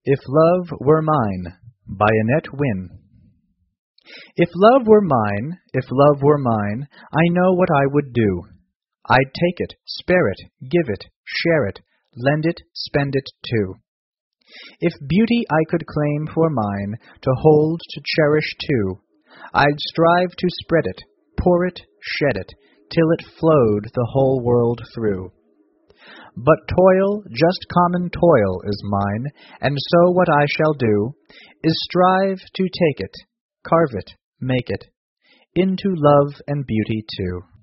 If Love Were Mine, by Annette Wynne. If love were mine, if love were mine, I know what I would do. I'd take it, spare it, give it, share it, lend it, spend it too. If beauty I could claim for mine, to hold, to cherish too, I'd strive to spread it, pour it, shed it, till it flowed the whole world through. But toil, just common toil, is mine, and so what I shall do is strive to take it, carve it, make it, into love and beauty too.